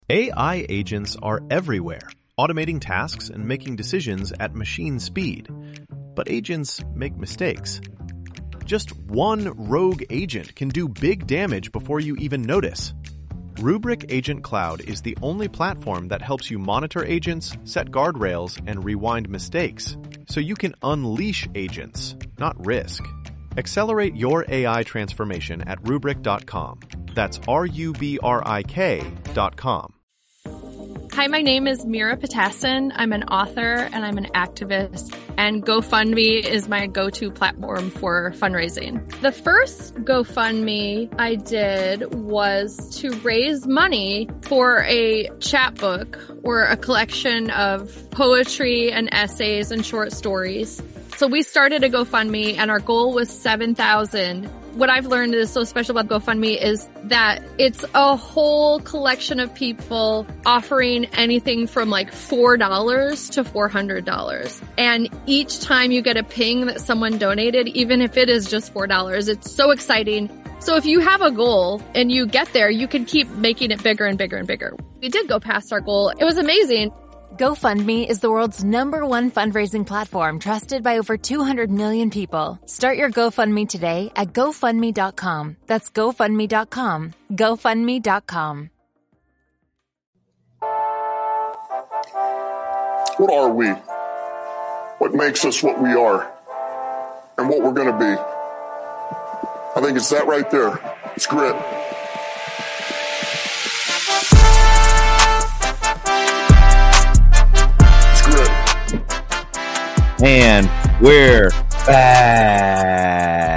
AI agents are everywhere, automating tasks and making decisions at machine speed. But agents make mistakes. Just one rogue agent can do big damage before you even notice. Rubrik Agent Cloud is the only platform that helps you monitor agents, set guardrails, and rewind mistakes, so you can unleash agents, not risk. Accelerate your AI transformation at Rubrik.com. That's RUBRIK.com. Hi, my name is Mira Patassin. I'm an author and I'm an activist, and GoFundMe is my go-to platform for fundraising. The first GoFundMe I did was to raise money for a chapbook or a collection of poetry and essays and short stories. So we started a GoFundMe and our goal was 7,000. What I've learned is so special about GoFundMe is that it's a whole collection of people offering anything from like $4 to $400. And each time you get a ping that someone donated, even if it is just $4, it's so exciting. So if you have a goal and you get there, you can keep making it bigger and bigger and bigger. We did go past our goal. It was amazing. GoFundMe is the world's #1 fundraising platform trusted by over 200 million people. Start your GoFundMe today at GoFundMe.com. That's GoFundMe.com. GoFundMe.com. What are we? What makes us what we are? And what we're going to be? I think it's that right there. It's grit. And we're back.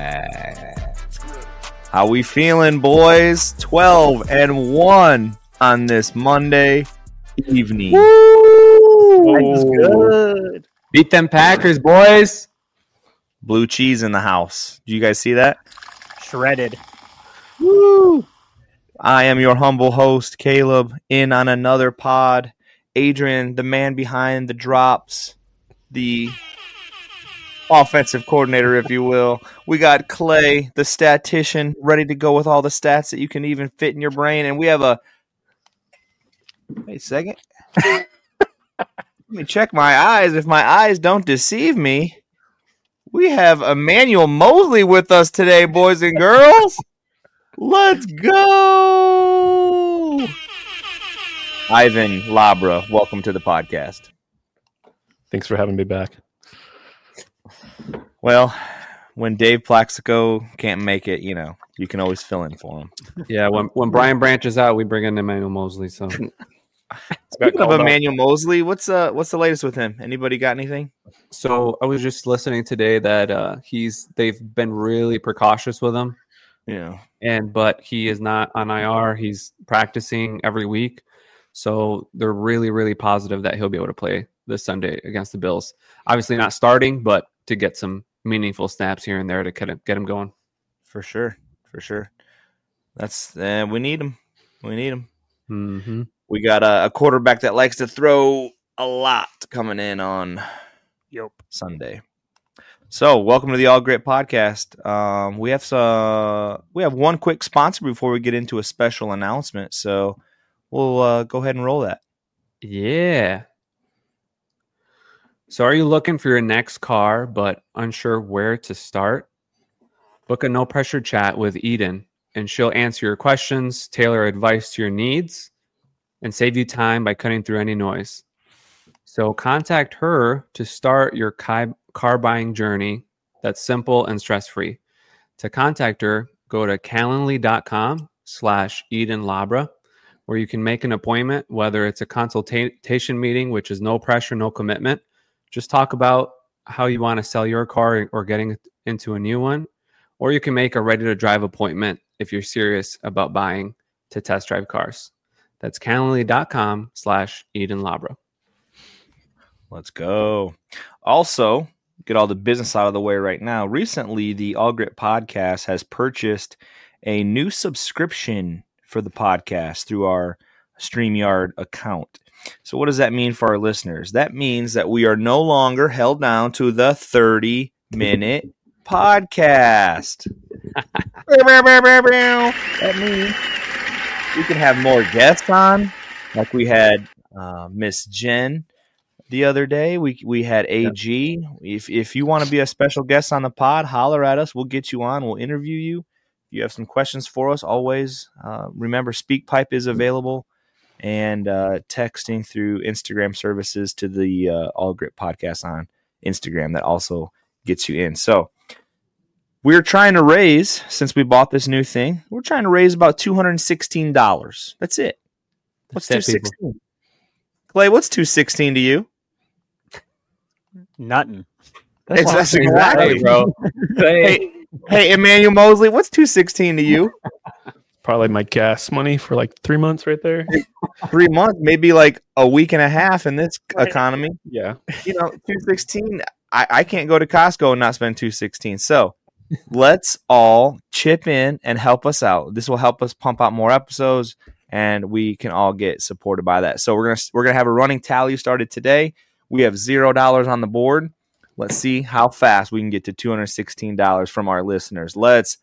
How we feeling, boys? 12-1 on this Monday evening. Woo! That's good. Beat them Packers, boys. Blue cheese in the house. Do you guys see that? Shredded. Woo! I am your humble host, Caleb, in on another pod. Adrian, the man behind the drops, the offensive coordinator, if you will. We got Clay, the statistician, ready to go with all the stats that you can even fit in your brain. And we have a... Wait a second. Let me check my eyes. If my eyes don't deceive me, we have Emmanuel Mosley with us today, boys and girls. Let's go! Ivan Labra, welcome to the podcast. Thanks for having me back. Well, when Dave Plaxico can't make it, you can always fill in for him. Yeah, when Brian Branch is out, we bring in Emmanuel Mosley. So, speaking of Emmanuel Mosley, what's the latest with him? Anybody got anything? So I was just listening today that they've been really precautious with him. Yeah, but he is not on IR. He's practicing every week, so they're really, really positive that he'll be able to play this Sunday against the Bills. Obviously not starting, but to get some meaningful snaps here and there to get him going. For sure. That's we need him. Mm-hmm. We got a quarterback that likes to throw a lot coming in on Sunday. So, welcome to the All Grit Podcast. We have one quick sponsor before we get into a special announcement. So, we'll go ahead and roll that. Yeah. So are you looking for your next car but unsure where to start? Book a no-pressure chat with Eden, and she'll answer your questions, tailor advice to your needs, and save you time by cutting through any noise. So contact her to start your car buying journey that's simple and stress-free. To contact her, go to calendly.com/Eden Labra, where you can make an appointment, whether it's a consultation meeting, which is no pressure, no commitment. Just talk about how you want to sell your car or getting into a new one. Or you can make a ready-to-drive appointment if you're serious about buying to test drive cars. That's calendly.com/Eden Labra. Let's go. Also, get all the business out of the way right now. Recently, the All Grit Podcast has purchased a new subscription for the podcast through our StreamYard account. So what does that mean for our listeners? That means that we are no longer held down to the 30-minute podcast. That means we can have more guests on. Like we had Miss Jen the other day. We had AG. If you want to be a special guest on the pod, holler at us. We'll get you on. We'll interview you. If you have some questions for us, always remember SpeakPipe is available, and texting through Instagram services to the All Grit Podcast on Instagram. That also gets you in. So we're trying to raise, since we bought this new thing, we're trying to raise about $216. That's it. What's $216? Clay, what's $216 to you? Nothing. That's exactly, bro. Hey, Emmanuel Mosley, what's $216 to you? Probably my gas money for like 3 months right there. 3 months, maybe like a week and a half in this economy. Yeah. You know, $216. I can't go to Costco and not spend $216. So let's all chip in and help us out. This will help us pump out more episodes, and we can all get supported by that. So we're gonna have a running tally started today. We have $0 on the board. Let's see how fast we can get to $216 from our listeners. Let's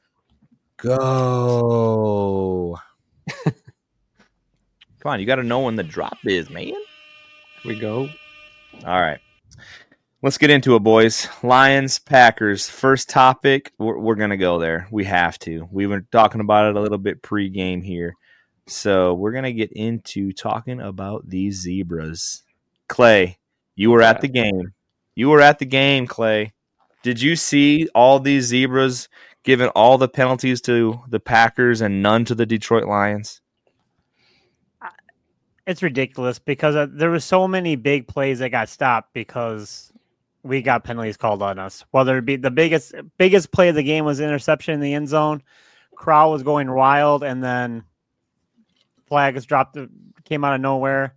go. Come on, you got to know when the drop is, man. Here we go. All right. Let's get into it, boys. Lions, Packers. First topic, we're going to go there. We have to. We were talking about it a little bit pre-game here. So we're going to get into talking about these Zebras. Clay, you were at the game. You were at the game, Clay. Did you see all these Zebras giving all the penalties to the Packers and none to the Detroit Lions? It's ridiculous because there were so many big plays that got stopped because we got penalties called on us. Whether it be the biggest play of the game was interception in the end zone. Crowd was going wild, and then flag is dropped, came out of nowhere.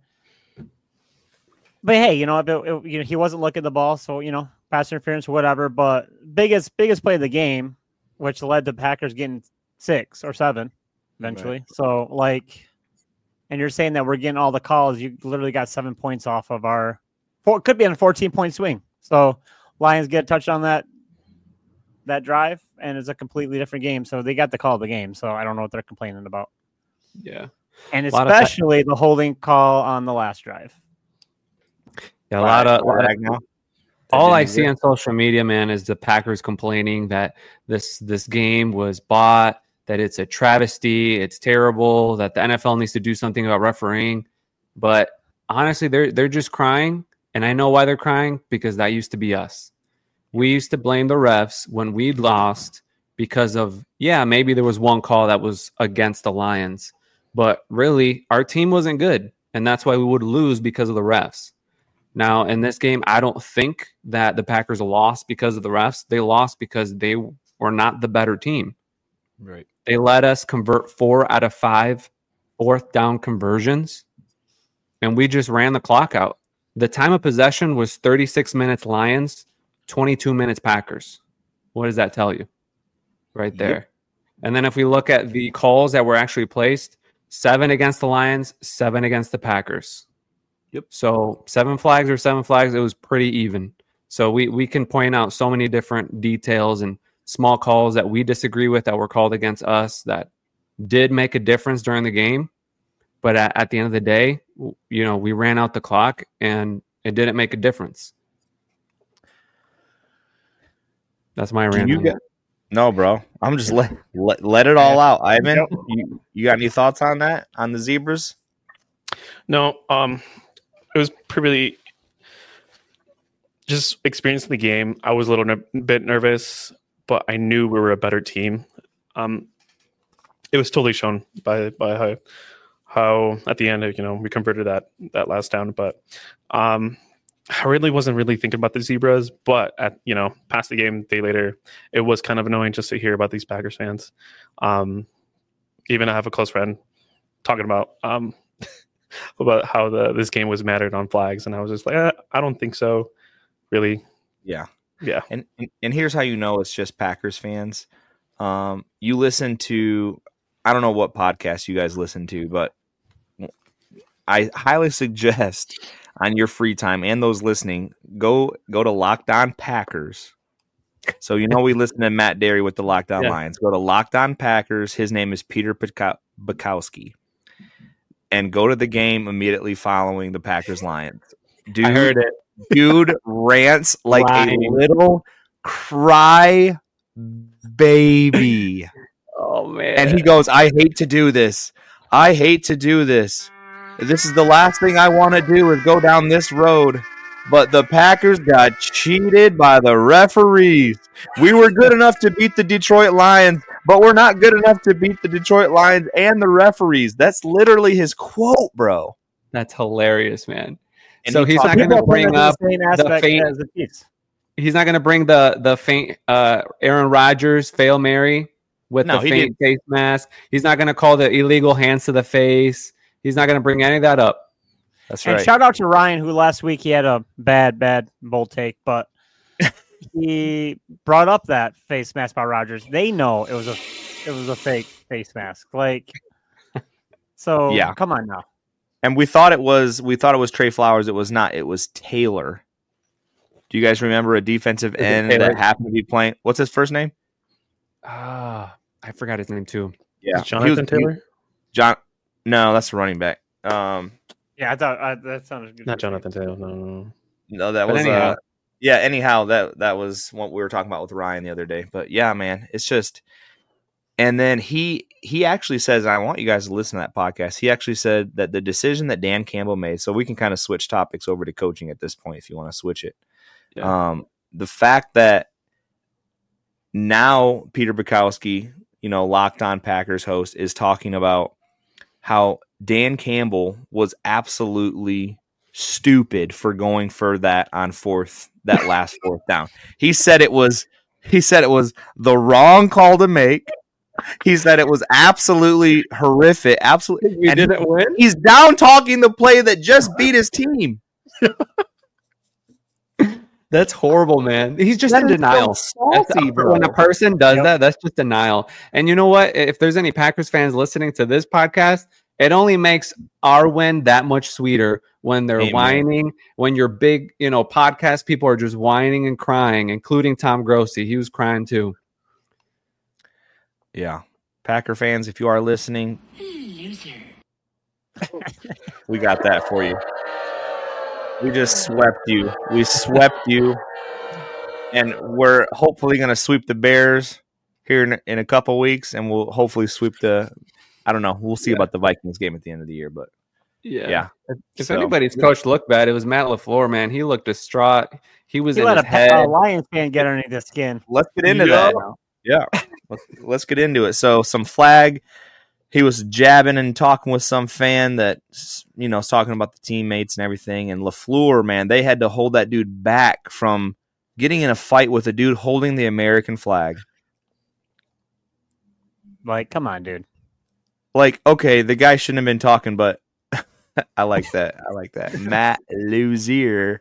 But hey, he wasn't looking at the ball, so pass interference, whatever. But biggest play of the game, which led to Packers getting 6 or 7 eventually. Right. So and you're saying that we're getting all the calls. You literally got 7 points off of could be on a 14-point swing. So Lions get a touch on that drive, and it's a completely different game. So they got the call of the game. So I don't know what they're complaining about. Yeah. And especially the holding call on the last drive. Yeah, a lot of now. All I see on social media, man, is the Packers complaining that this game was bought, that it's a travesty, it's terrible, that the NFL needs to do something about refereeing. But honestly, they're just crying, and I know why they're crying, because that used to be us. We used to blame the refs when we lost because of, maybe there was one call that was against the Lions, but really our team wasn't good, and that's why we would lose because of the refs. Now, in this game, I don't think that the Packers lost because of the refs. They lost because they were not the better team. Right. They let us convert 4 out of 5 fourth down conversions, and we just ran the clock out. The time of possession was 36 minutes Lions, 22 minutes Packers. What does that tell you? Right there. Yep. And then if we look at the calls that were actually placed, 7 against the Lions, 7 against the Packers. Yep. So 7 flags or 7 flags, it was pretty even. So we can point out so many different details and small calls that we disagree with that were called against us that did make a difference during the game. But at the end of the day, we ran out the clock and it didn't make a difference. That's my rant. No, bro. I'm just let it all out. Ivan, you got any thoughts on that, on the Zebras? No, it was pretty just experiencing the game. I was a little bit nervous, but I knew we were a better team. It was totally shown by how at the end, we converted that last down. But I really wasn't really thinking about the Zebras. But past the game, day later, it was kind of annoying just to hear about these Packers fans. Even I have a close friend talking about how this game was mattered on flags, and I was just like, I don't think so, really. Yeah. And here's how it's just Packers fans. You listen to, I don't know what podcast you guys listen to, but I highly suggest on your free time and those listening, go to Locked On Packers. So we listen to Matt Derry with the Locked On Lions. Go to Locked On Packers. His name is Peter Bukowski. and go to the game immediately following the Packers Lions. Dude, I heard it. Dude rants like Right. a little cry baby. Oh man. And he goes, I hate to do this. I hate to do this. This is the last thing I want to do is go down this road. But the Packers got cheated by the referees. We were good enough to beat the Detroit Lions, but we're not good enough to beat the Detroit Lions and the referees. That's literally his quote, bro. That's hilarious, man. And So he he's talked not going to about bring up same the aspect faint. as the Chiefs. He's not going to bring the faint Aaron Rodgers fail Mary with No, the he faint face mask. He's not going to call the illegal hands to the face. He's not going to bring any of that up. That's And right. shout out to Ryan, who last week he had a bad bold take, but he brought up that face mask by Rodgers. They know it was a fake face mask. Like, so Yeah. come on now. And we thought it was Trey Flowers. It was not. It was Taylor. Do you guys remember a defensive Is it end Taylor? that happened to be playing? What's his first name? I forgot his name too. Yeah, Jonathan Taylor? John. No, that's the running back. Yeah, I thought that sounded good. Not Jonathan Taylor. No. No, that But was anyhow. yeah. Anyhow, that was what we were talking about with Ryan the other day. But yeah, man, it's just. And then he actually says, and I want you guys to listen to that podcast. He actually said that the decision that Dan Campbell made. So we can kind of switch topics over to coaching at this point if you want to switch it. Yeah. The fact that now Peter Bukowski, Locked On Packers host, is talking about how Dan Campbell was absolutely stupid for going for that on that last fourth down. He said it was the wrong call to make. He said it was absolutely horrific. Absolutely, You didn't win? he's down talking the play that just beat his team. That's horrible, man. He's just That in is denial. so salty, bro. When a person does Yep. that, that's just denial. And you know what? If there's any Packers fans listening to this podcast, it only makes our win that much sweeter when they're Amen. whining, when your big, podcast people are just whining and crying, including Tom Grossi. He was crying too. Yeah. Packer fans, if you are listening, we got that for you. We just swept you. We swept you. And we're hopefully going to sweep the Bears here in a couple weeks, and we'll hopefully sweep I don't know. We'll see about the Vikings game at the end of the year, but yeah. If So- anybody's coach looked bad, it was Matt LaFleur, man. He looked distraught. He was He in let his a head. Lions fan get underneath the skin. Let's get into Yeah. that. Yeah. Let's get into it. So some flag. He was jabbing and talking with some fan that, was talking about the teammates and everything. And LaFleur, man, they had to hold that dude back from getting in a fight with a dude holding the American flag. Like, come on, dude. Like, okay, the guy shouldn't have been talking, but I like that. Matt Luzier.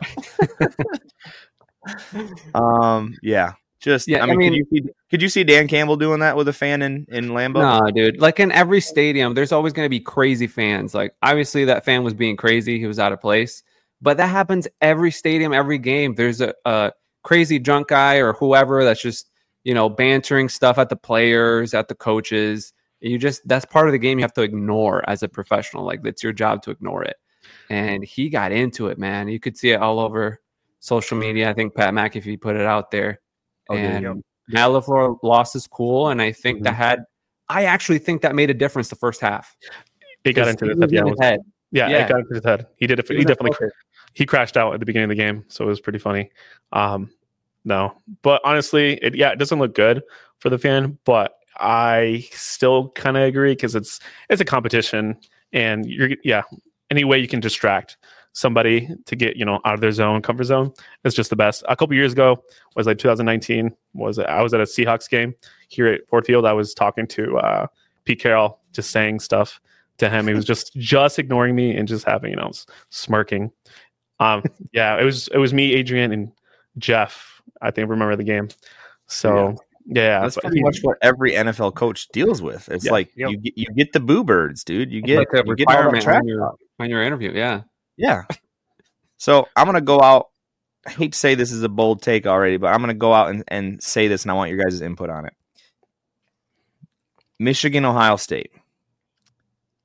Yeah. Just, Yeah, I mean, could you see Dan Campbell doing that with a fan in Lambeau? No, dude. Like in every stadium, there's always going to be crazy fans. Like obviously that fan was being crazy. He was out of place. But that happens every stadium, every game. There's a crazy drunk guy or whoever that's just, bantering stuff at the players, at the coaches. That's part of the game you have to ignore as a professional. Like it's your job to ignore it. And he got into it, man. You could see it all over social media. I think Pat McAfee put it out there. And Matt LaFleur lost his cool, and I think I actually think that made a difference the first half. It got into He his was in head. his head. Yeah, Yeah. it got into his head. He did it. He was definitely focused. he crashed out at the beginning of the game, so it was pretty funny. No, but honestly, it doesn't look good for the fan, but I still kind of agree because it's a competition, and any way you can distract somebody to get out of their comfort zone is just the best. A couple years ago was like 2019. I was at a Seahawks game here at Ford Field. I was talking to Pete Carroll, just saying stuff to him. He was just ignoring me and just having smirking. It was me, Adrian, and Jeff. I think remember the game. So That's pretty much what every NFL coach deals with. It's like you get the boo birds, dude. You get Like a you get all that requirement trash on your interview. Yeah. Yeah. So I'm going to go out. I hate to say this is a bold take already, but I'm going to go out and say this, and I want your guys' input on it. Michigan, Ohio State.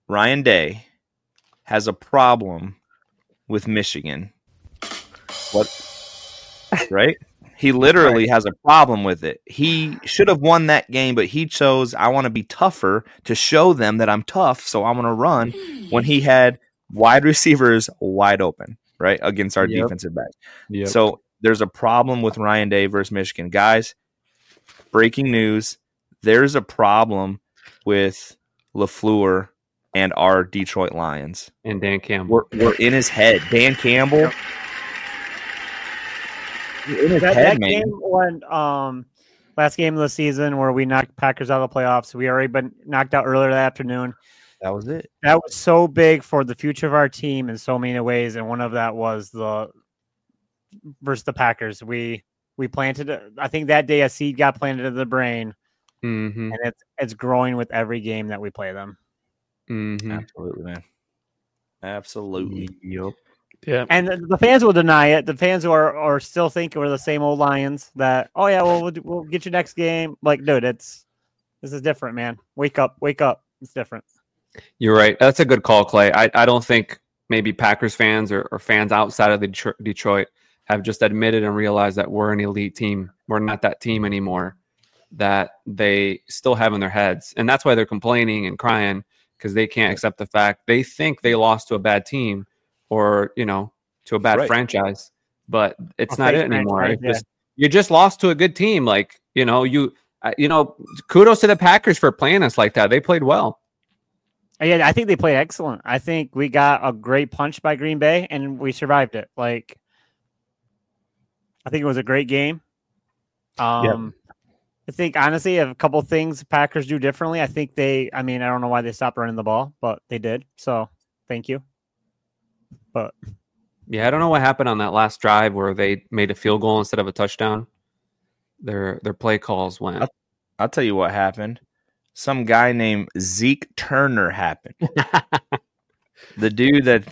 Ryan Day has a problem with Michigan. What? Right? He literally has a problem with it. He should have won that game, but he chose, I want to be tougher to show them that I'm tough, so I'm going to run when he had wide receivers wide open, right, against our defensive back. Yep. So there's a problem with Ryan Day versus Michigan. Guys, breaking news, there's a problem with LaFleur and our Detroit Lions. And Dan Campbell. We're in his head. Dan Campbell. In his head, That man. game when last game of the season where we knocked Packers out of the playoffs, we already been knocked out earlier that afternoon. That was it. That was so big for the future of our team in so many ways, and one of that was the versus the Packers. We planted. I think that day a seed got planted in the brain, Mm-hmm. and it's growing with every game that we play them. Mm-hmm. Absolutely, man. Absolutely. Yep. Yeah. And the fans will deny it. The fans who are still thinking we're the same old Lions. That we'll get you next game. Like, dude, this is different, man. Wake up. It's different. You're right. That's a good call, Clay. I don't think maybe Packers fans or fans outside of Detroit have just admitted and realized that we're an elite team. We're not that team anymore that they still have in their heads. And that's why they're complaining and crying because they can't accept the fact they think they lost to a bad team or, to a bad franchise, but it's not it anymore. You just lost to a good team. Like, kudos to the Packers for playing us like that. They played well. Yeah, I think they played excellent. I think we got a great punch by Green Bay, and we survived it. Like, I think it was a great game. I think, honestly, a couple things Packers do differently. I think I don't know why they stopped running the ball, but they did. So, thank you. But yeah, I don't know what happened on that last drive where they made a field goal instead of a touchdown. Their play calls went. I'll tell you what happened. Some guy named Zeke Turner happened. The dude that,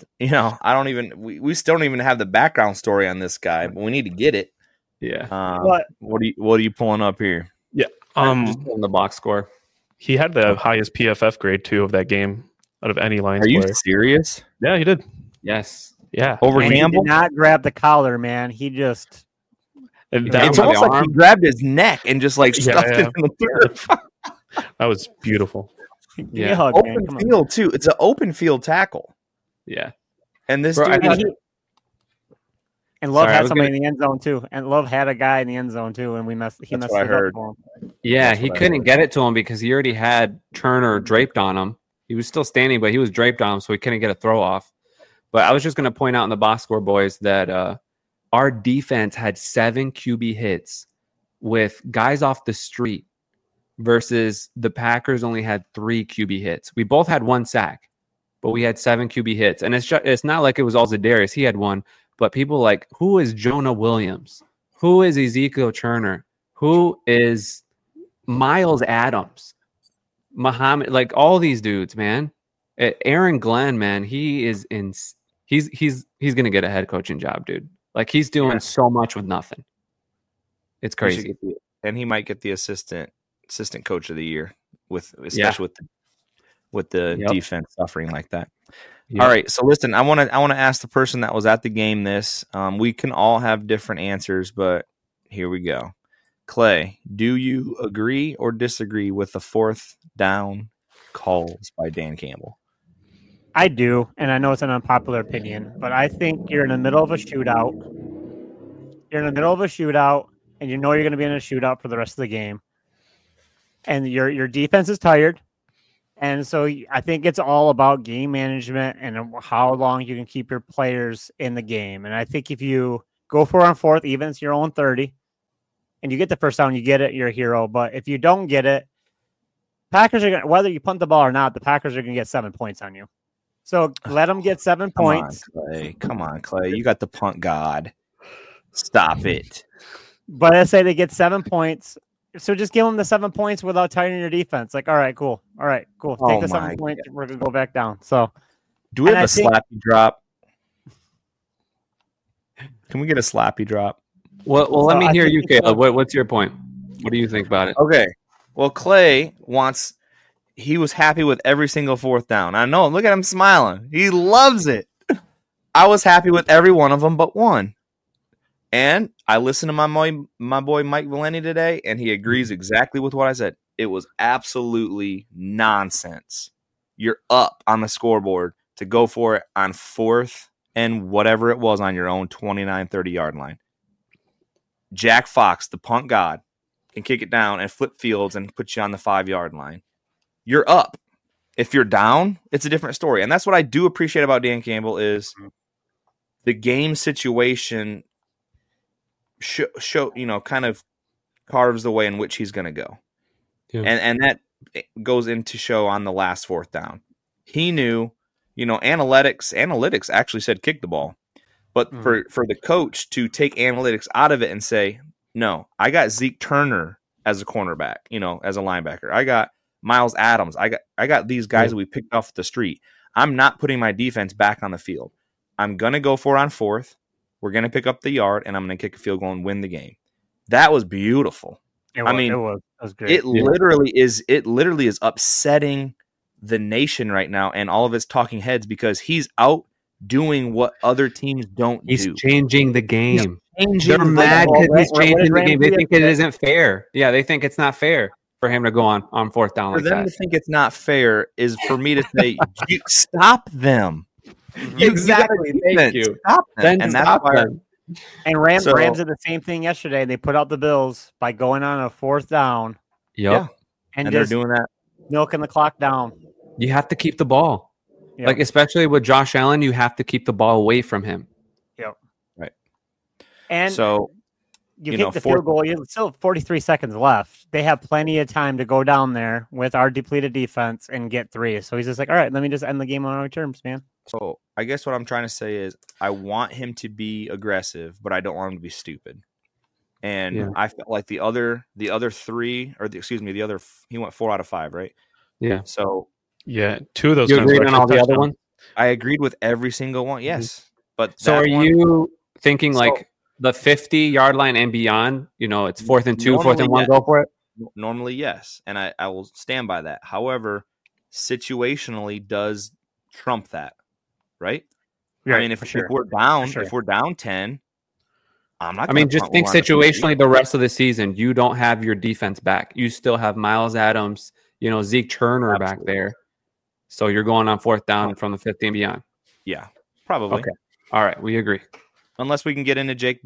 we still don't even have the background story on this guy, but we need to get it. Yeah. What are you pulling up here? Yeah. Just on the box score. He had the highest PFF grade too of that game out of any Lions Are you player. serious? Yeah, he did. Yes. Yeah. Over and Campbell? he did not grab the collar, man. He just It's almost like he grabbed his neck and just stuffed it in the turf. That was beautiful. give me a hug, man. Open Come on. field too. It's an open field tackle. Yeah. And this Bro, dude And Love Sorry, I had was somebody gonna- in the end zone too. And Love had a guy in the end zone too, and he messed what it I up heard. for him. Yeah, That's he what I couldn't heard. get it to him because he already had Turner draped on him. He was still standing, but he was draped on him, so he couldn't get a throw off. But I was just going to point out in the box score, boys, that our defense had 7 QB hits with guys off the street versus the Packers only had 3 QB hits. We both had 1 sack, but we had 7 QB hits. And it's not like it was all Za'Darius. He had 1. But people like, who is Jonah Williams? Who is Ezekiel Turner? Who is Miles Adams? Muhammad, like all these dudes, man. Aaron Glenn, man, he is in. He's gonna get a head coaching job, dude. Like he's doing so much with nothing. It's crazy. And he might get the assistant coach of the year especially with the defense suffering like that. Yep. All right, so listen, I want to ask the person that was at the game this. We can all have different answers, but here we go. Clay, do you agree or disagree with the 4th down calls by Dan Campbell? I do, and I know it's an unpopular opinion, but I think you're in the middle of a shootout. You're in the middle of a shootout, and you know you're going to be in a shootout for the rest of the game. And your defense is tired. And so I think it's all about game management and how long you can keep your players in the game. And I think if you go for it on 4th, even it's your own 30, and you get the first down, you get it, you're a hero. But if you don't get it, Packers are going to, whether you punt the ball or not, the Packers are going to get 7 points on you. So let them get 7 points. Come on, Clay. You got the punt god. Stop it. But I say they get 7 points. So just give them the 7 points without tightening your defense. Like, all right, cool. Take the 7 points. We're going to go back down. So do we have a slappy drop? Can we get a slappy drop? Well, let me hear you, Caleb. What's your point? What do you think about it? Okay. Well, Clay wants he was happy with every single fourth down. I know. Look at him smiling. He loves it. I was happy with every one of them but one. And I listened to my boy Mike Valenti today, and he agrees exactly with what I said. It was absolutely nonsense. You're up on the scoreboard to go for it on fourth and whatever it was on your own 29, 30-yard line. Jack Fox, the punt god, can kick it down and flip fields and put you on the 5-yard line. You're up. If you're down, it's a different story. And that's what I do appreciate about Dan Campbell is the game situation kind of carves the way in which he's going to go. Yeah. And that goes into show on the last fourth down. He knew, analytics actually said kick the ball. But for the coach to take analytics out of it and say, no, I got Zeke Turner as a cornerback, as a linebacker. I got Miles Adams. I got these guys that we picked off the street. I'm not putting my defense back on the field. I'm going to go for it on fourth. We're going to pick up the yard, and I'm going to kick a field goal and win the game. That was beautiful. It was great. It literally is upsetting the nation right now and all of its talking heads because he's out doing what other teams don't do. He's changing the game. They're mad because he's changing the game. They think it isn't fair. Yeah, they think it's not fair for him to go on fourth down like that. For them to think it's not fair is for me to say, stop them. Exactly. Thank you. Stop them. And that's why. And Rams did the same thing yesterday. They put out the Bills by going on a fourth down. Yep. Yeah. And they're doing that. Milking the clock down. You have to keep the ball. Yep. Like, especially with Josh Allen, you have to keep the ball away from him. Yep. Right. And so you kick the field goal. You still have 43 seconds left. They have plenty of time to go down there with our depleted defense and get 3. So he's just like, all right, let me just end the game on our terms, man. So I guess what I'm trying to say is I want him to be aggressive, but I don't want him to be stupid. And I felt like the other 3, he went 4 out of 5, right? Yeah. So 2 of those. You agreed on all the other ones? I agreed with every single one. Yes. But so are you thinking like the 50-yard line and beyond, it's 4th and 2, 4th and 1, go for it? Normally, yes. And I will stand by that. However, situationally does trump that. Right? I mean, if we're down 10, I'm not. Just think situationally. The rest of the season, you don't have your defense back. You still have Miles Adams, Zeke Turner back there. So you're going on fourth down from the 50 and beyond. Yeah, probably. Okay. All right, we agree. Unless we can get into Jake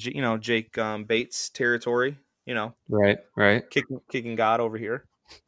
Bates territory. Right. Kicking God over here.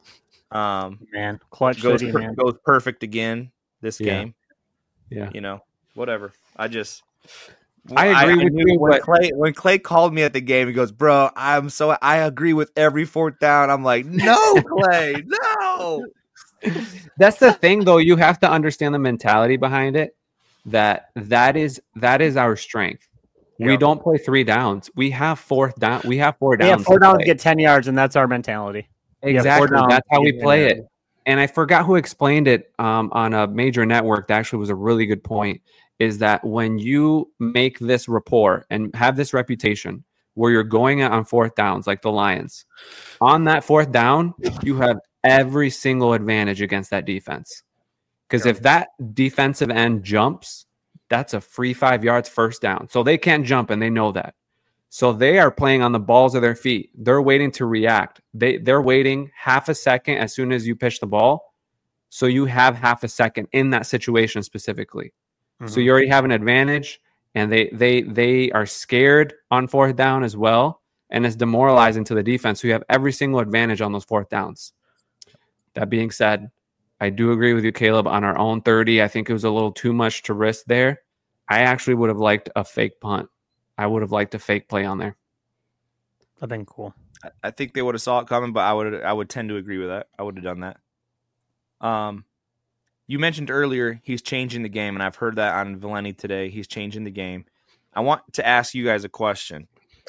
Man, clutch goes city, man. Goes perfect again this game. Yeah. Whatever. I agree with you. When Clay called me at the game, he goes, "Bro, I agree with every fourth down." I'm like, "No, Clay, no." That's the thing, though. You have to understand the mentality behind it. That is our strength. Yep. We don't play 3 downs. We have 4th down. We have 4 downs. Yeah, 4 downs to get 10 yards, and that's our mentality. Exactly. That's how we play it. And I forgot who explained it on a major network. That actually was a really good point. Is that when you make this rapport and have this reputation where you're going out on 4th downs, like the Lions, on that 4th down, you have every single advantage against that defense. Because if that defensive end jumps, that's a free 5 yards first down. So they can't jump, and they know that. So they are playing on the balls of their feet. They're waiting to react. They're waiting half a second as soon as you pitch the ball. So you have half a second in that situation specifically. Mm-hmm. So you already have an advantage, and they are scared on 4th down as well, and it's demoralizing to the defense. So you have every single advantage on those 4th downs. That being said, I do agree with you, Caleb, on our own 30. I think it was a little too much to risk there. I actually would have liked a fake punt. I would have liked a fake play on there. That'd been cool. I think they would have saw it coming, but I would tend to agree with that. I would have done that. You mentioned earlier he's changing the game, and I've heard that on Valenti today. He's changing the game. I want to ask you guys a question.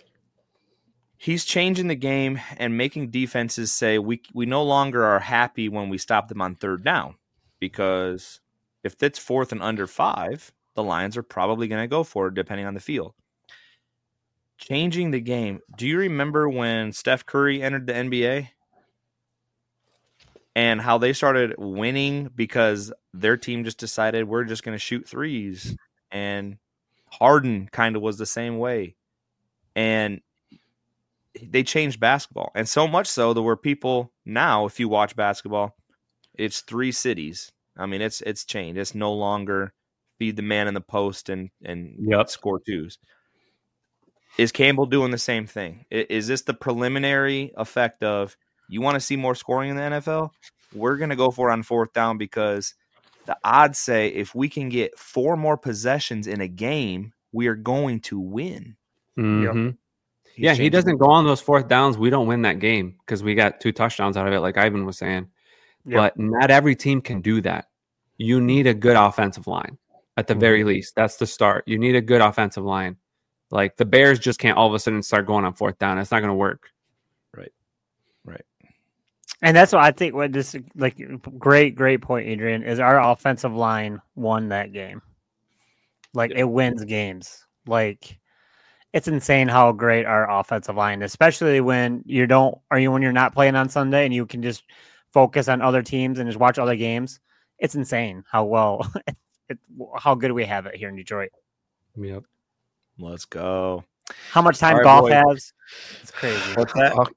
He's changing the game and making defenses say we no longer are happy when we stop them on 3rd down, because if it's 4th and under 5, the Lions are probably going to go for it depending on the field. Changing the game. Do you remember when Steph Curry entered the NBA? and how they started winning because their team just decided we're just going to shoot threes. And Harden kind of was the same way. And they changed basketball. And so much so that where people now, if you watch basketball, it's 3 cities. I mean, it's changed. It's no longer feed the man in the post and score twos. Is Campbell doing the same thing? Is this the preliminary effect of you want to see more scoring in the NFL? We're going to go for it on 4th down because the odds say if we can get 4 more possessions in a game, we are going to win. Mm-hmm. Yeah, he doesn't go on those 4th downs. We don't win that game because we got 2 touchdowns out of it, like Ivan was saying. Yep. But not every team can do that. You need a good offensive line at the very least. That's the start. You need a good offensive line. Like the Bears just can't all of a sudden start going on 4th down. It's not going to work. Right. And that's what I think. What this great point, Adrian, is our offensive line won that game. Like it wins games. Like it's insane how great our offensive line is, especially when you're not playing on Sunday and you can just focus on other teams and just watch other games. It's insane how good we have it here in Detroit. Yep. Let's go. How much time Goff has? It's crazy. What's that?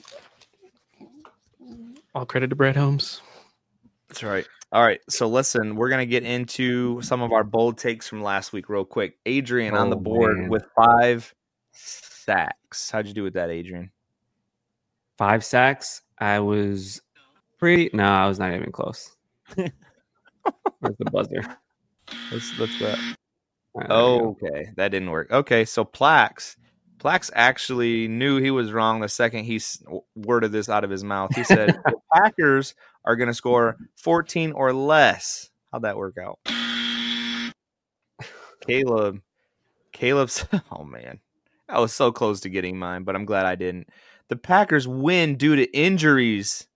All credit to Brad Holmes. That's right. All right. So listen, we're going to get into some of our bold takes from last week real quick. Adrian on the board with 5 sacks. How'd you do with that, Adrian? 5 sacks? I was I was not even close. Where's the buzzer? Let's okay, that didn't work. Okay, so Plax actually knew he was wrong the second he worded this out of his mouth. He said the Packers are going to score 14 or less. How'd that work out? Caleb's oh man, I was so close to getting mine, but I'm glad I didn't. The Packers win due to injuries.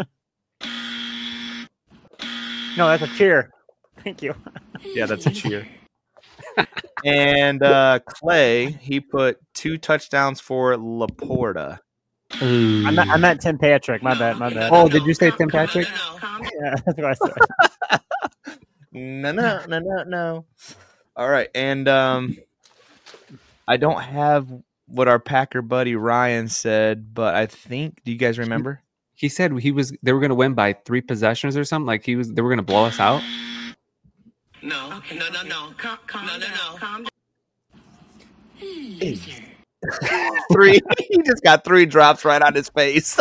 No, that's a cheer. Thank you. Yeah, that's a cheer. And Clay, he put 2 touchdowns for Laporta. I meant Tim Patrick. My bad. Oh, did you say Tim Patrick? Yeah, that's what I said. No. All right, and I don't have what our Packer buddy Ryan said, but I think. Do you guys remember? He said they were going to win by 3 possessions or something. Like they were going to blow us out. No. Calm down. 3. He just got 3 drops right on his face.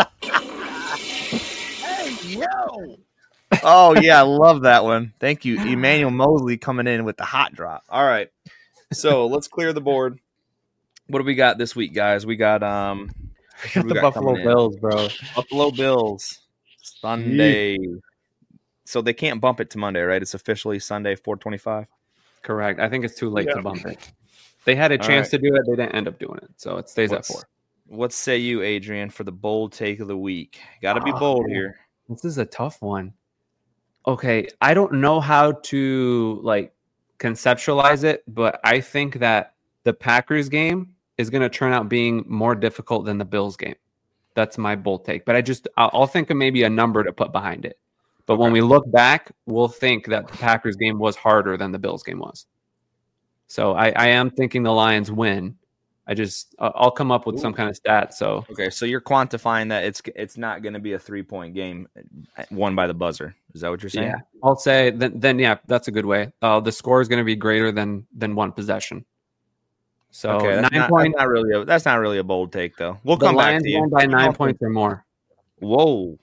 Hey, yo. Oh, yeah, I love that one. Thank you. Emmanuel Mosley coming in with the hot drop. All right. So let's clear the board. What do we got this week, guys? We got the Buffalo Bills, bro. Buffalo Bills. Sunday. So they can't bump it to Monday, right? It's officially Sunday, 4:25. Correct. I think it's too late to bump it. They had a chance to do it. They didn't end up doing it. So it stays at 4. What say you, Adrian, for the bold take of the week? Got to be bold here. This is a tough one. Okay. I don't know how to conceptualize it, but I think that the Packers game is going to turn out being more difficult than the Bills game. That's my bold take. But I'll think of maybe a number to put behind it. But when we look back, we'll think that the Packers game was harder than the Bills game was. So I am thinking the Lions win. I'll come up with some kind of stat. So okay, so you're quantifying that it's not going to be a 3-point game won by the buzzer. Is that what you're saying? Yeah, I'll say then yeah, that's a good way. The score is going to be greater than 1 possession. So okay, that's not really a bold take though. We'll come back to you. Won by 9 points or more. Whoa.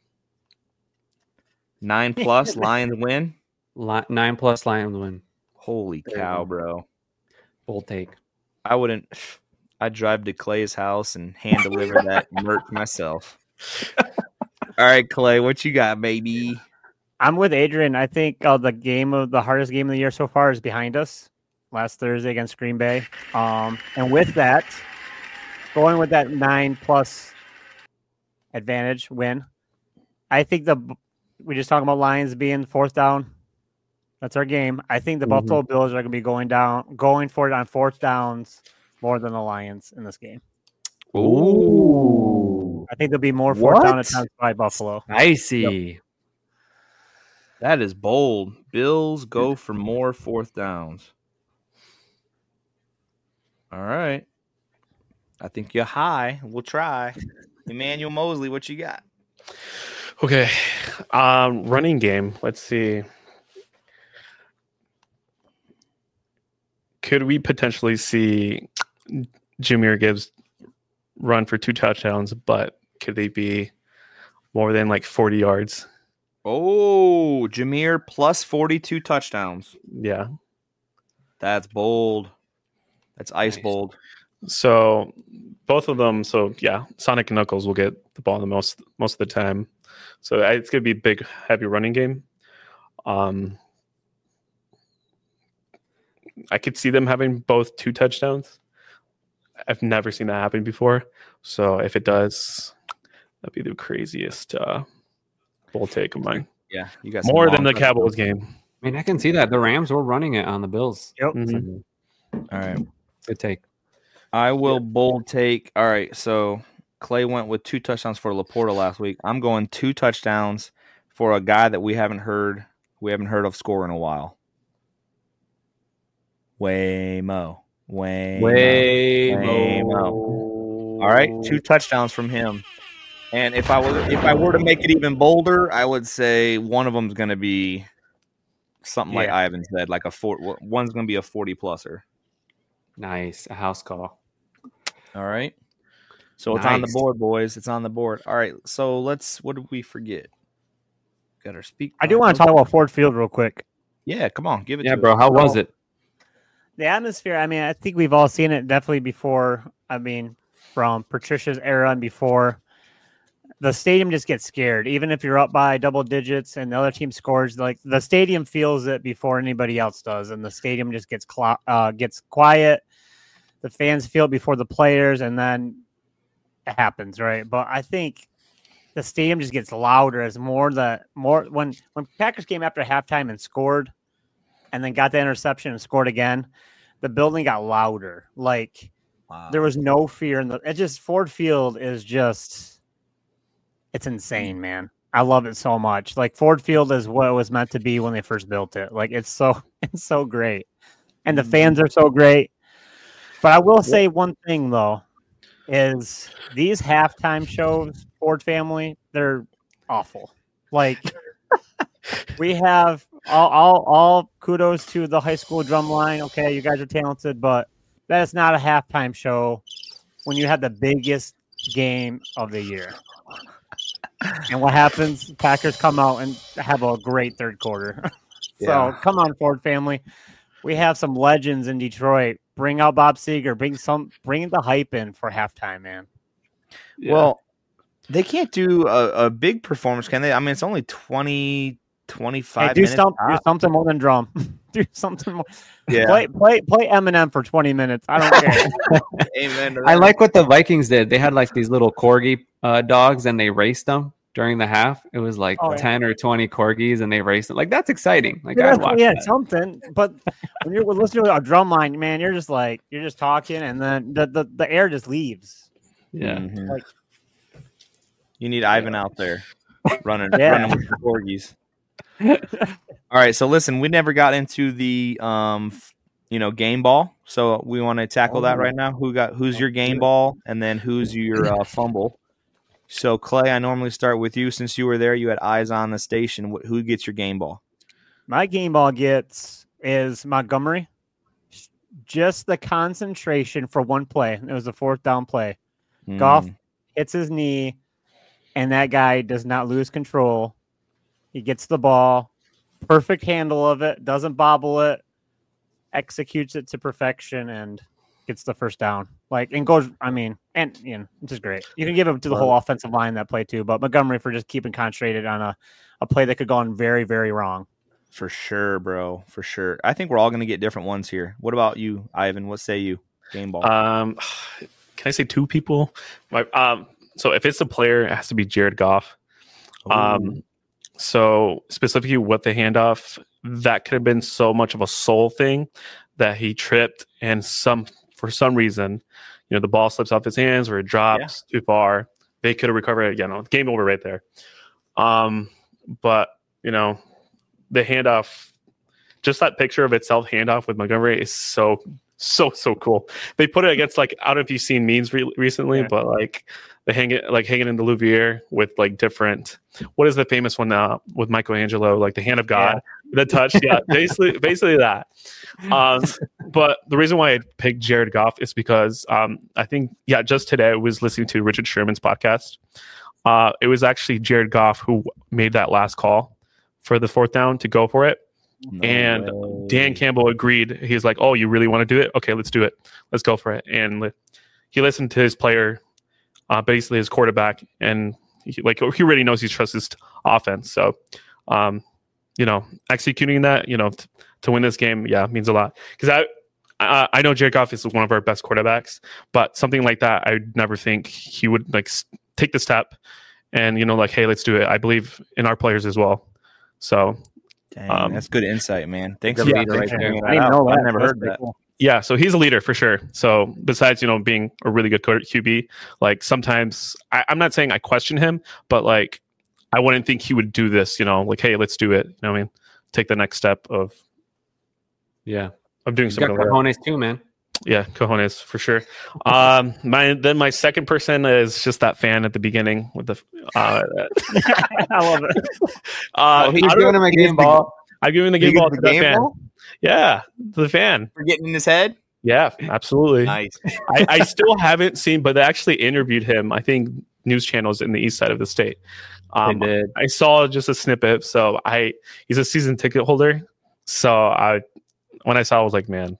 9+ Lions win. 9+ Lions win. Holy cow, bro! Bold take. I'd drive to Clay's house and hand deliver that merch myself. All right, Clay, what you got, baby? I'm with Adrian. I think the hardest game of the year so far is behind us. Last Thursday against Green Bay. And with that, going with that 9+ advantage win, I think we just talking about Lions being 4th down. That's our game. I think the Buffalo Bills are going to be going for it on 4th downs more than the Lions in this game. Ooh. I think there'll be more fourth down What? attempts by Buffalo. Spicy. That is bold. Bills go for more fourth downs. All right. I think you're high. We'll try. Emmanuel Mosley, what you got? Okay. Running game. Let's see. Could we potentially see Jahmyr Gibbs run for 2 touchdowns, but could they be more than like 40 yards? Oh, Jahmyr plus 42 touchdowns. Yeah. That's bold. That's ice bold. So both of them. So yeah, Sonic and Knuckles will get the ball the most of the time. So it's going to be a big, heavy running game. I could see them having both 2 touchdowns. I've never seen that happen before. So if it does, that'd be the craziest bold take of mine. Yeah, you got some More long than the touchdowns. Cowboys game. I mean, I can see that. The Rams were running it on the Bills. Yep. Mhm. All right. Good take. I will bold take. All right, so Clay went with 2 touchdowns for Laporta last week. I'm going 2 touchdowns for a guy that we haven't heard of score in a while. Waymo. All right, 2 touchdowns from him. And if I were to make it even bolder, I would say one of them's going to be something like Ivan said, like one's going to be a 40-pluser. Nice. A house call. All right. So it's on the Nice. board, boys. It's on the board. All right. So what did we forget? Got our speak. I do want to talk about Ford Field real quick. Yeah, come on. Give it Yeah, to bro. us. How was it? The atmosphere, I mean, I think we've all seen it definitely before. I mean, from Patricia's era and before. The stadium just gets scared. Even if you're up by double digits and the other team scores, like the stadium feels it before anybody else does. And the stadium just gets quiet. The fans feel it before the players, and then it happens, right? But I think the stadium just gets louder as when Packers came after halftime and scored and then got the interception and scored again, the building got louder. Like there was no fear in Ford Field is just, it's insane, man. I love it so much. Like Ford Field is what it was meant to be when they first built it. Like it's so great. And the fans are so great. But I will say one thing though, is these halftime shows, Ford family, they're awful. Like we have all kudos to the high school drum line. Okay, you guys are talented, but that is not a halftime show when you have the biggest game of the year. And what happens? Packers come out and have a great third quarter. So come on, Ford family. We have some legends in Detroit. Bring out Bob Seger. Bring the hype in for halftime, man. Yeah. Well, they can't do a big performance, can they? I mean, it's only 20, 25 Hey, minutes. do something more than drum. Do something more. Yeah. Play Eminem for 20 minutes. I don't care. Amen to I that. like what the Vikings did. They had like these little corgi dogs, and they raced them during the half. It was like 10 or 20 corgis, and they raced them. Like that's exciting. Like I'd watch that. something. But when you're listening to a drum line, man, you're just talking, and then the air just leaves. Yeah. Mhm. Like You need Ivan out there running with the corgis. All right, so listen, we never got into the game ball, so we want to tackle that right now. Who's your game ball, and then who's your fumble? So Clay, I normally start with you since you were there. You had eyes on the station. Who gets your game ball? my game ball is Montgomery. Just the concentration for one play. It was a 4th down play. Goff hits his knee, and that guy does not lose control. He gets the ball, perfect handle of it, doesn't bobble it, executes it to perfection, and gets the first down. It's just great. You can give it to the whole offensive line that play too, but Montgomery for just keeping concentrated on a play that could go on very, very wrong. For sure, bro. For sure. I think we're all going to get different ones here. What about you, Ivan? What say you? Game ball. Can I say 2 people? So if it's a player, it has to be Jared Goff. So specifically with the handoff, that could have been so much of a soul thing that he tripped, and for some reason, the ball slips off his hands or it drops too far. They could have recovered it. Game over right there. But the handoff, just that picture of itself, handoff with Montgomery is so cool. They put it against I don't know if you've seen memes recently, but they hanging in the Louvier with different. What is the famous one now with Michelangelo? The hand of God, the touch. Yeah, basically that. But the reason why I picked Jared Goff is because I think just today I was listening to Richard Sherman's podcast. It was actually Jared Goff who made that last call for the 4th down to go for it. Dan Campbell agreed. He's like, "Oh, you really want to do it? Okay, let's do it. Let's go for it." And he listened to his player, basically his quarterback, and he already knows he trusts his offense. So, executing that, to win this game, means a lot. Because I know Jared Goff is one of our best quarterbacks, but something like that, I would never think he would take the step and hey, let's do it. I believe in our players as well. So. Dang, that's good insight, man. Thanks for I never heard that. Cool. Yeah, so he's a leader for sure. So besides, being a really good QB, sometimes I'm not saying I question him, but I wouldn't think he would do this. Hey, let's do it. Take the next step of doing something. Got cojones too, man. Yeah, cojones for sure. My second person is just that fan at the beginning with the. I love it. He's giving him a game ball. I'm giving the game ball to that fan. Yeah, to the fan for getting in his head. Yeah, absolutely. Nice. I still haven't seen, but they actually interviewed him. I think news channels in the east side of the state. They did. I saw just a snippet. So he's a season ticket holder. So when I saw, I was like, man,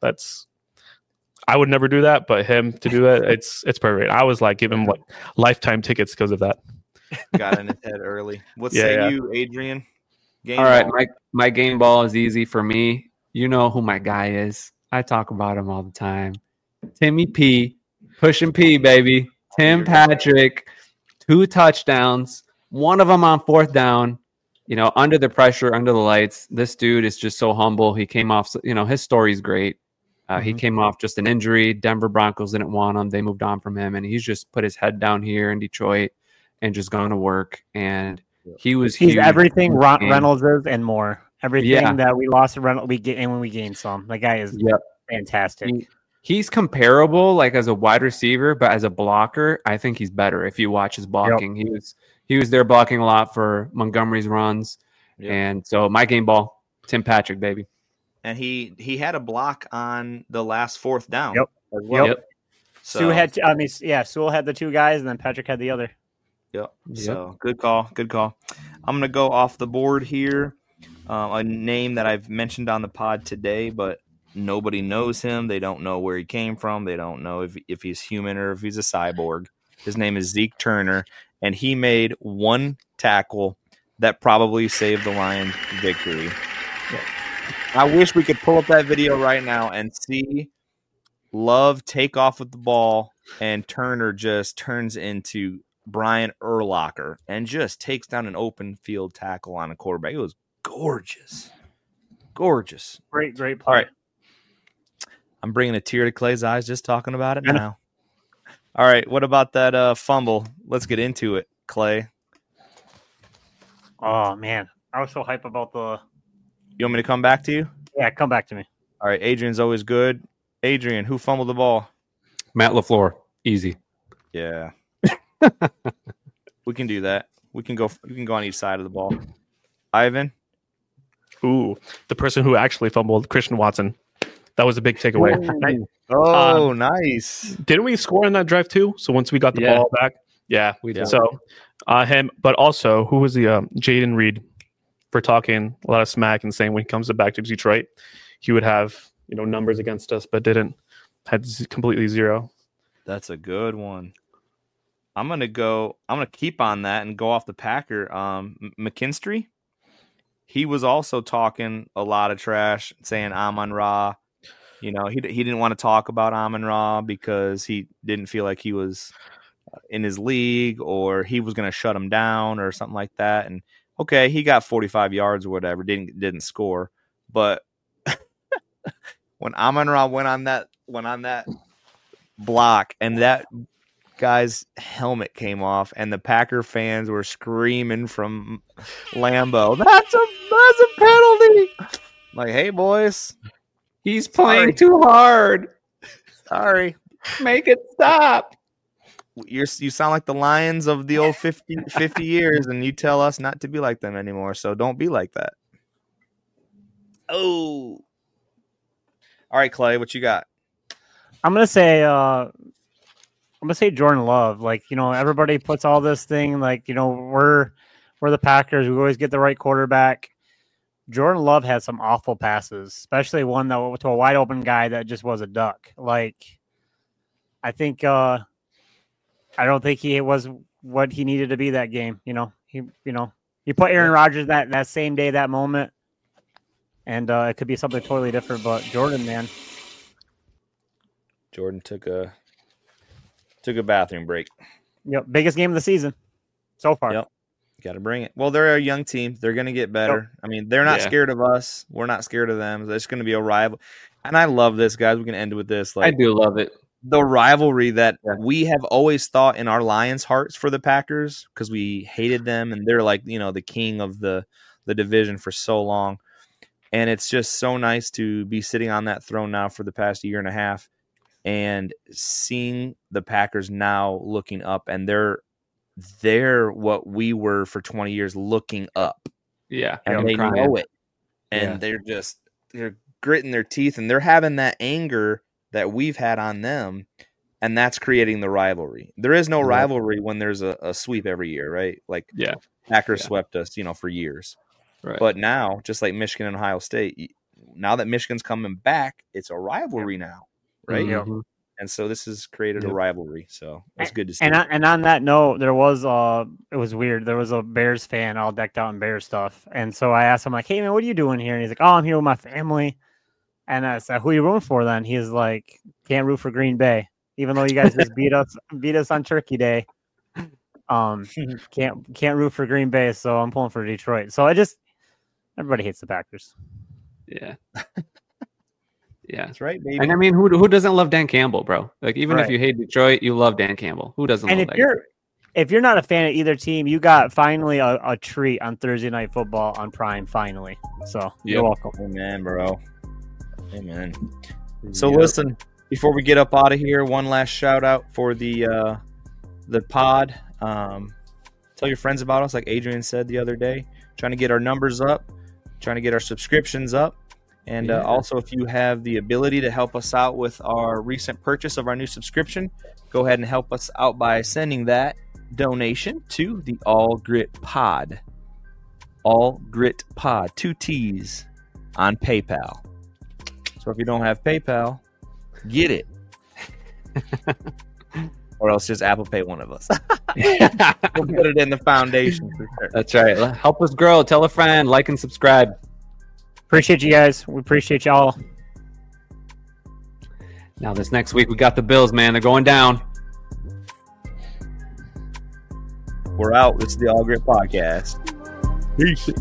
I would never do that, but him to do it, it's perfect. I was give him lifetime tickets because of that. Got in his head early. What say you, Adrian? All right, my game ball is easy for me. You know who my guy is. I talk about him all the time. Timmy P, pushing P, baby. Tim Patrick, 2 touchdowns, one of them on 4th down. Under the pressure, under the lights. This dude is just so humble. He came off. His story's great. He came off just an injury. Denver Broncos didn't want him. They moved on from him, and he's just put his head down here in Detroit and just gone to work. And he's everything Reynolds is and more. Everything that we lost to Reynolds, we get, and when we gain some. The guy is fantastic. He's comparable, as a wide receiver, but as a blocker, I think he's better. If you watch his blocking, he was there blocking a lot for Montgomery's runs, and so my game ball, Tim Patrick, baby. And he had a block on the last 4th down. Yep. As well. Yep. So, Sewell had Sewell had the 2 guys, and then Patrick had the other. Yep. So good call. Good call. I'm gonna go off the board here. A name that I've mentioned on the pod today, but nobody knows him. They don't know where he came from. They don't know if he's human or if he's a cyborg. His name is Zeke Turner, and he made 1 tackle that probably saved the Lions' victory. Yep. I wish we could pull up that video right now and see Love take off with the ball, and Turner just turns into Brian Urlacher and just takes down an open field tackle on a quarterback. It was gorgeous. Gorgeous. Great play. All right. I'm bringing a tear to Clay's eyes just talking about it now. All right. What about that fumble? Let's get into it, Clay. Oh, man. I was so hype about the... You want me to come back to you? Yeah, come back to me. All right. Adrian's always good. Adrian, who fumbled the ball? Matt LaFleur. Easy. Yeah. We can do that. We can go on each side of the ball. Ivan? Ooh, the person who actually fumbled, Christian Watson. That was a big takeaway. Nice. Didn't we score on that drive too? So once we got the ball back, we did. So him, but also who was the Jaden Reed for talking a lot of smack and saying when he comes back to Detroit, he would have numbers against us, but had completely 0. That's a good one. I'm gonna keep on that and go off the Packer. McKinstry, he was also talking a lot of trash, saying Amon-Ra. He didn't want to talk about Amon-Ra because he didn't feel like he was in his league, or he was going to shut him down or something like that. And okay, he got 45 yards or whatever, didn't score, but when Amon-Ra went on that block, and that guy's helmet came off, and the Packer fans were screaming from Lambeau, that's a penalty. Like, hey, boys. He's playing too hard. Sorry. Make it stop. You sound like the Lions of the old 50 years, and you tell us not to be like them anymore, so don't be like that. Oh. All right, Clay, what you got? I'm gonna say Jordan Love. Like, everybody puts all this thing like, we're the Packers. We always get the right quarterback. Jordan Love had some awful passes, especially one that went to a wide open guy that just was a duck. Like, I think I don't think he was what he needed to be that game. He put Aaron Rodgers that same day, that moment, and it could be something totally different. But Jordan, man, Jordan took a bathroom break. Yep, biggest game of the season so far. Yep. Got to bring it. Well, they're a young team. They're going to get better. I mean, they're not scared of us. We're not scared of them. It's going to be a rival. And I love this, guys. We can end with this. I do love it. The rivalry that we have always thought in our Lions' hearts for the Packers, because we hated them, and they're like, the king of the division for so long. And it's just so nice to be sitting on that throne now for the past year and a half and seeing the Packers now looking up, and they're what we were for 20 years, looking up. Yeah. And they know it. And they're gritting their teeth, and they're having that anger that we've had on them, and that's creating the rivalry. There is no rivalry when there's a sweep every year, right? Like, Packers swept us, for years. Right. But now, just like Michigan and Ohio State, now that Michigan's coming back, it's a rivalry now, right? Mm-hmm. And so this has created a rivalry. So it's good to see. And on that note, there was it was weird. There was a Bears fan all decked out in Bears stuff. And so I asked him, like, hey, man, what are you doing here? And he's like, oh, I'm here with my family. And I said, who are you rooting for then? He's like, can't root for Green Bay. Even though you guys just beat us on Turkey Day. Can't root for Green Bay, so I'm pulling for Detroit. So everybody hates the Packers. Yeah. Yeah, that's right, baby. And I mean, who doesn't love Dan Campbell, bro? Like, even if you hate Detroit, you love Dan Campbell. Who doesn't? And love that if you're not a fan of either team, you got finally a treat on Thursday Night Football on Prime. Finally, so you're welcome. Amen, bro. Amen. So listen, before we get up out of here, one last shout out for the pod. Tell your friends about us, like Adrian said the other day. Trying to get our numbers up, trying to get our subscriptions up. And also, if you have the ability to help us out with our recent purchase of our new subscription, go ahead and help us out by sending that donation to the All Grit Pod. All Grit Pod, 2 T's on PayPal. So if you don't have PayPal, get it. Or else just Apple Pay one of us. We'll put it in the foundation for sure. That's right. Help us grow. Tell a friend, like and subscribe. Appreciate you guys. We appreciate y'all. Now this next week we got the Bills, man. They're going down. We're out. This is the All Grit Podcast. Peace.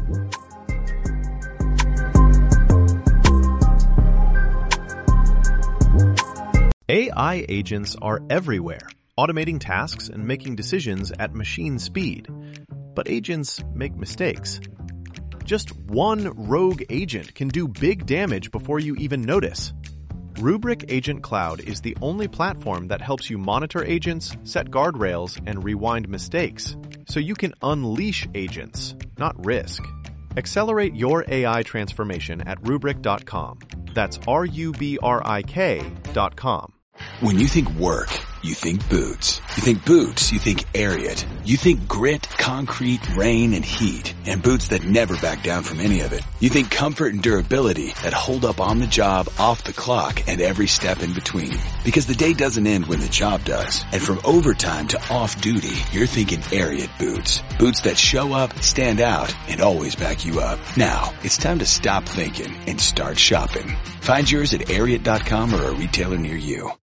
AI agents are everywhere, automating tasks and making decisions at machine speed. But agents make mistakes. Just one rogue agent can do big damage before you even notice. Rubrik Agent Cloud is the only platform that helps you monitor agents, set guardrails, and rewind mistakes, so you can unleash agents, not risk. Accelerate your AI transformation at Rubrik.com. That's RUBRIK.com. When you think work, you think boots. You think boots, you think Ariat. You think grit, concrete, rain, and heat. And boots that never back down from any of it. You think comfort and durability that hold up on the job, off the clock, and every step in between. Because the day doesn't end when the job does. And from overtime to off-duty, you're thinking Ariat boots. Boots that show up, stand out, and always back you up. Now, it's time to stop thinking and start shopping. Find yours at Ariat.com or a retailer near you.